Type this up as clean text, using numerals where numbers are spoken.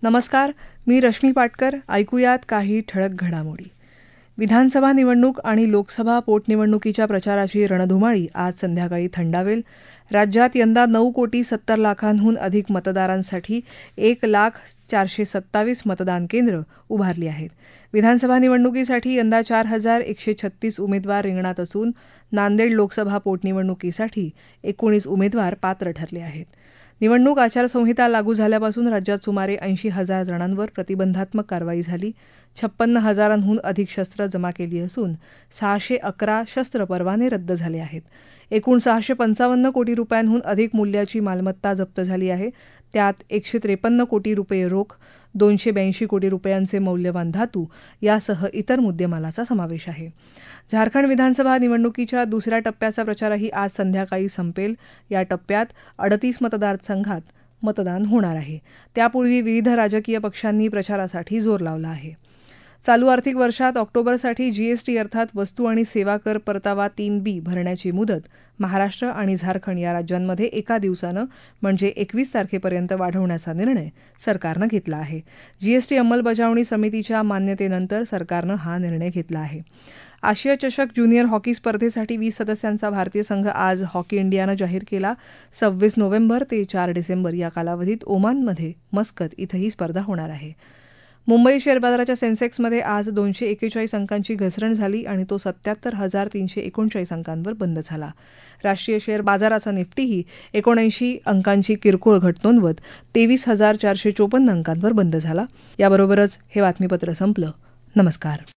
नमस्कार, मी रश्मी पाटकर. ऐकूयात काही ठळक घडामोडी. विधानसभा निवडणूक आणि लोकसभा पोटनिवडणुकीच्या प्रचाराची रणधुमाळी आज संध्याकाळी थंडावेल. राज्यात यंदा 9,70,00,000हून अधिक मतदारांसाठी 1,04,27 मतदान केंद्र उभारली आहेत. विधानसभा निवडणुकीसाठी यंदा 4,136 उमेदवार रिंगणात असून नांदेड लोकसभा पोटनिवडणुकीसाठी 19 उमेदवार पात्र ठरले आहेत. निवडणूक आचारसंहिता लागू झाल्यापासून राज्यात सुमारे 80,000 जणांवर प्रतिबंधात्मक कारवाई झाली. 56,000हून अधिक शस्त्र जमा केली असून 611 शस्त्र परवाने रद्द झाले आहेत. एकूण 655 कोटी रुपयांहून अधिक मूल्याची मालमत्ता जप्त झाली आहे. त्यात 153 कोटी रुपये रोख, 282 कोटी रुपयांचे मौल्यवान धातू यासह इतर मुद्देमालाचा समावेश आहे. झारखंड विधानसभा निवडणुकीच्या दुसऱ्या टप्प्याचा प्रचारही आज संध्याकाळी संपेल. या टप्प्यात 38 मतदारसंघात मतदान होणार आहे. त्यापूर्वी विविध राजकीय पक्षांनी प्रचारासाठी जोर लावला आहे. चालू आर्थिक वर्षात ऑक्टोबरसाठी जीएसटी अर्थात वस्तू आणि सेवा कर परतावा 3B भरण्याची मुदत महाराष्ट्र आणि झारखंड या राज्यांमध्ये एका दिवसानं म्हणजे 21 तारखेपर्यंत वाढवण्याचा निर्णय सरकारनं घेतला आहे. जीएसटी अंमलबजावणी समितीच्या मान्यतेनंतर सरकारनं हा निर्णय घेतला आहे. आशिया चषक ज्युनियर हॉकी स्पर्धेसाठी 20 सदस्यांचा भारतीय संघ आज हॉकी इंडियानं जाहीर केला. 26 नोव्हेंबर ते 4 डिसेंबर या कालावधीत ओमानमध्ये मस्कत इथं ही स्पर्धा होणार आहे. मुंबई शेअर बाजाराच्या सेन्सेक्समध्ये आज 241 अंकांची घसरण झाली आणि तो 77,339 अंकांवर बंद झाला. राष्ट्रीय शेअर बाजाराचा निफ्टीही 79 अंकांची किरकोळ घट नोंदवत 23,454 अंकांवर बंद झाला. याबरोबरच हे बातमीपत्र संपलं. नमस्कार.